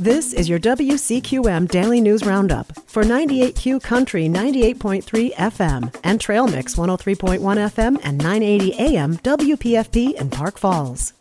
This is your WCQM Daily News Roundup for 98Q Country 98.3 FM and Trail Mix 103.1 FM and 980 AM WPFP in Park Falls.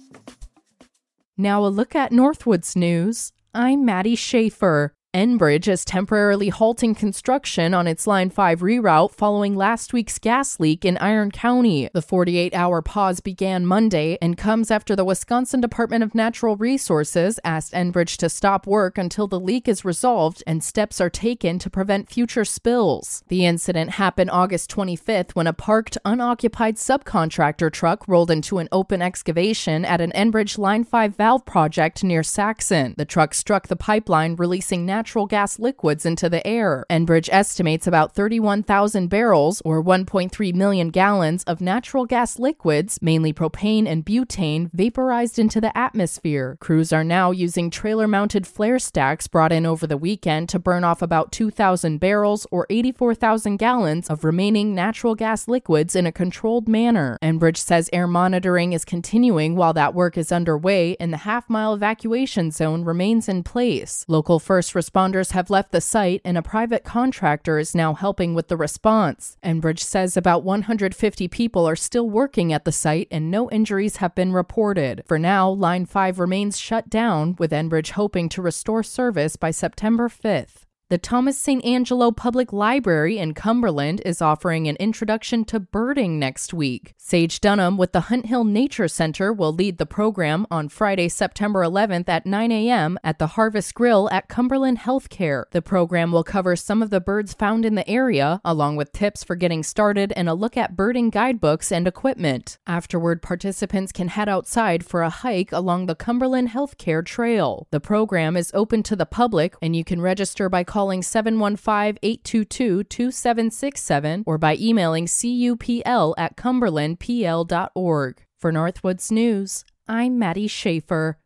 Now a look at Northwoods news. I'm Maddie Schaefer. Enbridge is temporarily halting construction on its Line 5 reroute following last week's gas leak in Iron County. The 48-hour pause began Monday and comes after the Wisconsin Department of Natural Resources asked Enbridge to stop work until the leak is resolved and steps are taken to prevent future spills. The incident happened August 25th when a parked, unoccupied subcontractor truck rolled into an open excavation at an Enbridge Line 5 valve project near Saxon. The truck struck the pipeline, releasing natural gas liquids into the air. Enbridge estimates about 31,000 barrels, or 1.3 million gallons, of natural gas liquids, mainly propane and butane, vaporized into the atmosphere. Crews are now using trailer-mounted flare stacks brought in over the weekend to burn off about 2,000 barrels, or 84,000 gallons, of remaining natural gas liquids in a controlled manner. Enbridge says air monitoring is continuing while that work is underway, and the half-mile evacuation zone remains in place. Local first responders have left the site, and a private contractor is now helping with the response. Enbridge says about 150 people are still working at the site, and no injuries have been reported. For now, Line 5 remains shut down, with Enbridge hoping to restore service by September 5th. The Thomas St. Angelo Public Library in Cumberland is offering an introduction to birding next week. Sage Dunham with the Hunt Hill Nature Center will lead the program on Friday, September 11th at 9 a.m. at the Harvest Grill at Cumberland Healthcare. The program will cover some of the birds found in the area, along with tips for getting started and a look at birding guidebooks and equipment. Afterward, participants can head outside for a hike along the Cumberland Healthcare Trail. The program is open to the public, and you can register by calling 715-822-2767 or by emailing cupl@cumberlandpl.org. For Northwoods News, I'm Maddie Schaefer.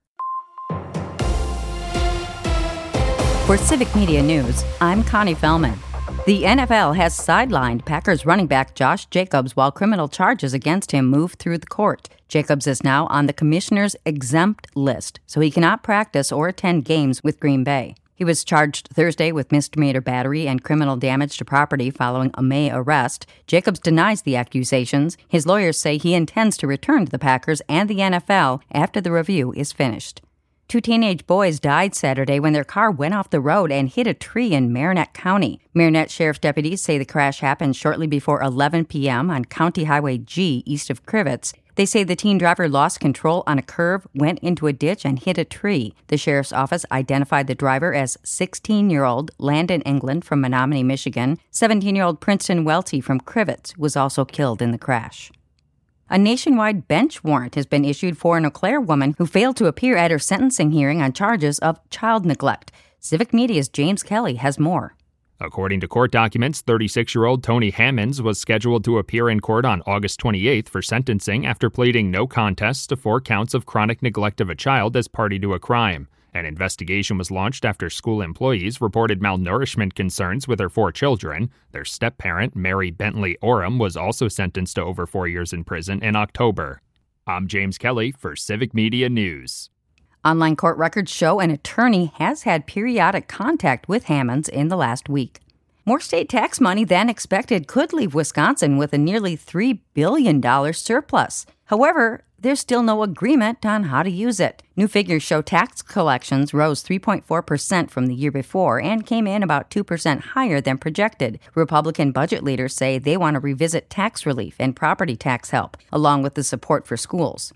For Civic Media News, I'm Connie Fellman. The NFL has sidelined Packers running back Josh Jacobs while criminal charges against him move through the court. Jacobs is now on the commissioner's exempt list, so he cannot practice or attend games with Green Bay. He was charged Thursday with misdemeanor battery and criminal damage to property following a May arrest. Jacobs denies the accusations. His lawyers say he intends to return to the Packers and the NFL after the review is finished. 2 teenage boys died Saturday when their car went off the road and hit a tree in Marinette County. Marinette Sheriff's deputies say the crash happened shortly before 11 p.m. on County Highway G east of Crivitz. They say the teen driver lost control on a curve, went into a ditch, and hit a tree. The sheriff's office identified the driver as 16-year-old Landon England from Menominee, Michigan. 17-year-old Princeton Welty from Crivitz was also killed in the crash. A nationwide bench warrant has been issued for an Eau Claire woman who failed to appear at her sentencing hearing on charges of child neglect. Civic Media's James Kelly has more. According to court documents, 36-year-old Tony Hammonds was scheduled to appear in court on August 28th for sentencing after pleading no contest to 4 counts of chronic neglect of a child as party to a crime. An investigation was launched after school employees reported malnourishment concerns with her 4 children. Their step-parent, Mary Bentley Oram, was also sentenced to over 4 years in prison in October. I'm James Kelly for Civic Media News. Online court records show an attorney has had periodic contact with Hammonds in the last week. More state tax money than expected could leave Wisconsin with a nearly $3 billion surplus. However, there's still no agreement on how to use it. New figures show tax collections rose 3.4% from the year before and came in about 2% higher than projected. Republican budget leaders say they want to revisit tax relief and property tax help, along with the support for schools.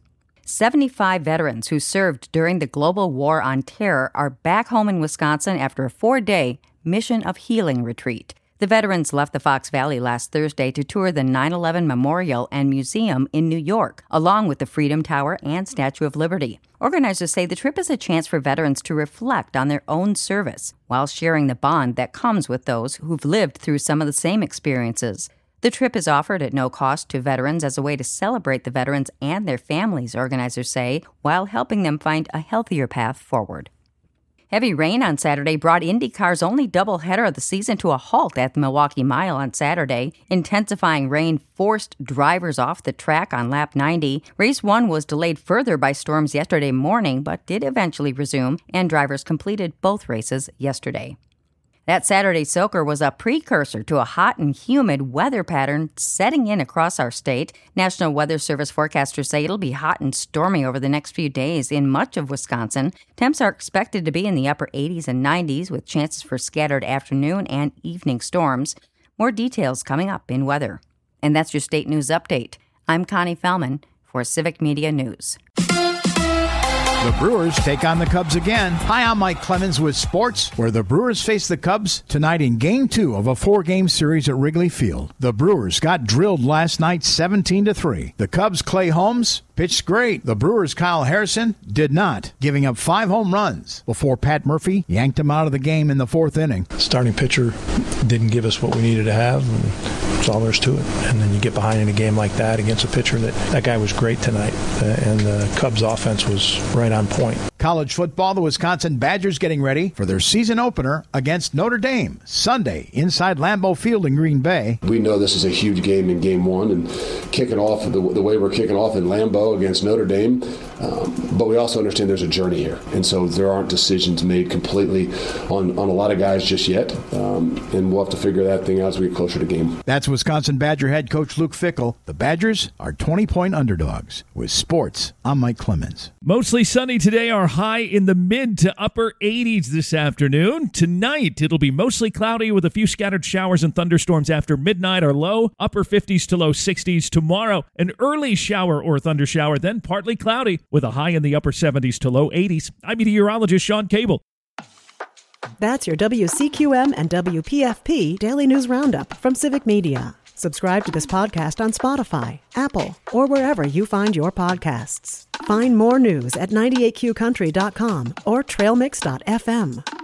75 veterans who served during the global war on terror are back home in Wisconsin after a 4-day Mission of Healing retreat. The veterans left the Fox Valley last Thursday to tour the 9/11 Memorial and Museum in New York, along with the Freedom Tower and Statue of Liberty. Organizers say the trip is a chance for veterans to reflect on their own service while sharing the bond that comes with those who've lived through some of the same experiences. The trip is offered at no cost to veterans as a way to celebrate the veterans and their families, organizers say, while helping them find a healthier path forward. Heavy rain on Saturday brought IndyCar's only doubleheader of the season to a halt at the Milwaukee Mile on Saturday. Intensifying rain forced drivers off the track on lap 90. Race 1 was delayed further by storms yesterday morning, but did eventually resume, and drivers completed both races yesterday. That Saturday soaker was a precursor to a hot and humid weather pattern setting in across our state. National Weather Service forecasters say it'll be hot and stormy over the next few days in much of Wisconsin. Temps are expected to be in the upper 80s and 90s with chances for scattered afternoon and evening storms. More details coming up in weather. And that's your state news update. I'm Connie Fellman for Civic Media News. The Brewers take on the Cubs again. Hi, I'm Mike Clemens with sports, where the Brewers face the Cubs tonight in Game 2 of a 4-game series at Wrigley Field. The Brewers got drilled last night 17-3. The Cubs' Clay Holmes pitched great. The Brewers' Kyle Harrison did not, giving up 5 home runs before Pat Murphy yanked him out of the game in the 4th inning. Starting pitcher didn't give us what we needed to have, and that's all there is to it. And then you get behind in a game like that against a pitcher that guy was great tonight, and the Cubs' offense was right on point. College football, the Wisconsin Badgers getting ready for their season opener against Notre Dame Sunday inside Lambeau Field in Green Bay. We know this is a huge game in Game 1, and kicking off the way we're kicking off in Lambeau against Notre Dame, but we also understand there's a journey here, and so there aren't decisions made completely on a lot of guys just yet, and we'll have to figure that thing out as we get closer to game. That's Wisconsin Badger head coach Luke Fickell. The Badgers are 20-point underdogs. With sports, I'm Mike Clemens. Mostly sunny today, our high in the mid to upper 80s this afternoon. Tonight, it'll be mostly cloudy with a few scattered showers and thunderstorms after midnight, our low, upper 50s to low 60s. Tomorrow, an early shower or thundershower, then partly cloudy with a high in the upper 70s to low 80s. I'm meteorologist Sean Cable. That's your WCQM and WPFP Daily News Roundup from Civic Media. Subscribe to this podcast on Spotify, Apple, or wherever you find your podcasts. Find more news at 98qcountry.com or trailmix.fm.